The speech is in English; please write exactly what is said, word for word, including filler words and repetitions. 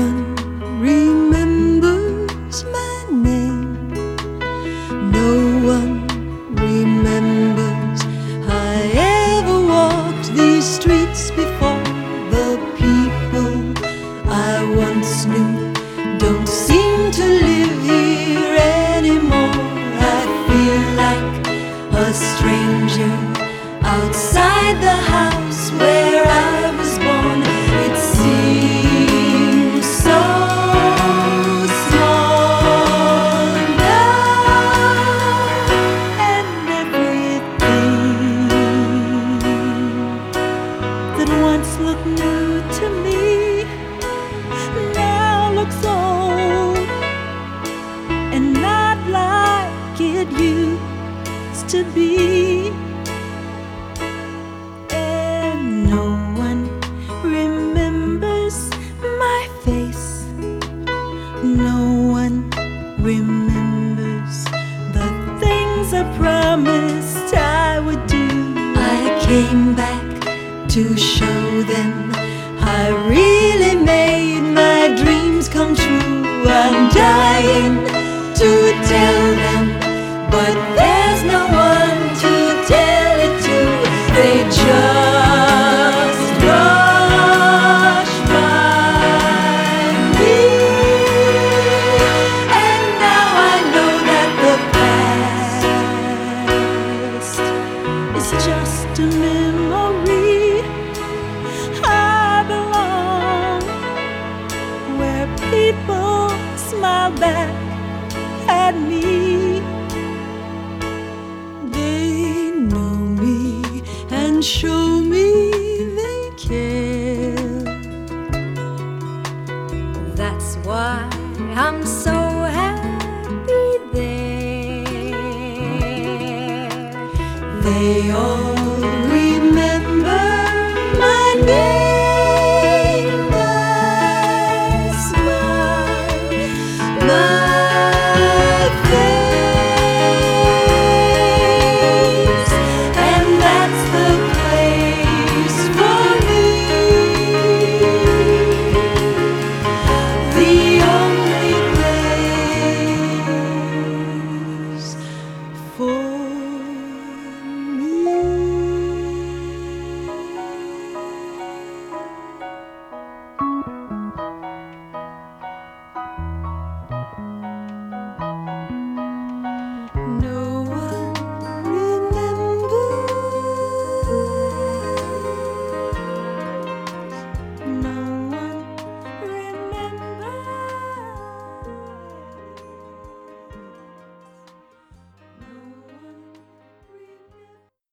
one remembers my name. No one remembers I ever walked these streets before. The people I once knew don't seem to live here anymore. I feel like a stranger outside the house where I was born. It seems so small now, and everything that once looked new to me now looks old and not like it used to be. And no one remembers my face. No one remembers the things I promised I would do. I came back to show them I really made my dreams come true. I'm dying to tell them, but there's no one to tell it to. They just rush by me, and now I know that the past is just a memory. I belong where people smile back at me. They know me and show me they care. That's why I'm so happy there. They all